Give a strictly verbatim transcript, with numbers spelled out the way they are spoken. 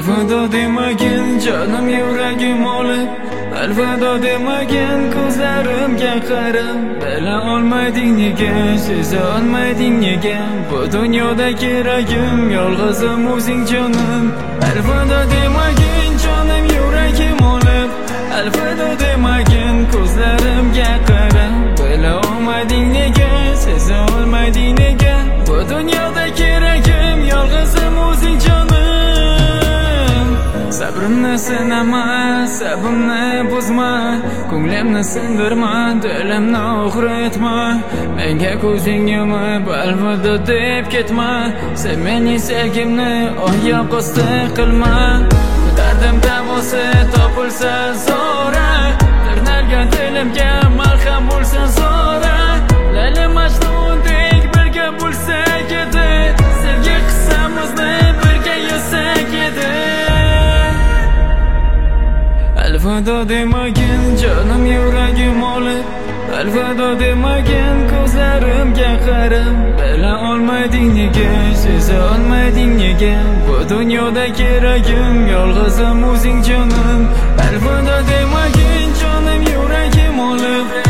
Alvida demagin jonim yuragim olib, alvida demagin ko'zlarimga qarab, bila olmading nega, seza olmading nega, bu dunyoda keragim yolg'izim o'zing jonim. Alvida demagin jonim yuragim olib, alvida demagin ko'zlarimga qarab, bila olmading nega, seza olmading nega, bu dunyoda keragim yolg'izim o'zing jonim. Sabrimni sinama, sabrimni buzma, ko'nglimni sindirma, dilimni og'ritma. Menga ko'zing yumib, alvida deb ketma, sen mening sevgimni oyoq osti qilma. Dardim davosi topilsa zora, tirnalgan dilimga malham bo'lsa zora. Layli Majnundek birga bo'lsak edi, sevgi qissamizni birga yozsak edi. Alvida demagin jonim yuragim olib, alvida demagin ko'zlarimga qarab, bila olmading nega, seza olmading nega, bu dunyoda keragim yolg'izim o'zing jonim. Alvida demagin jonim yuragim olib,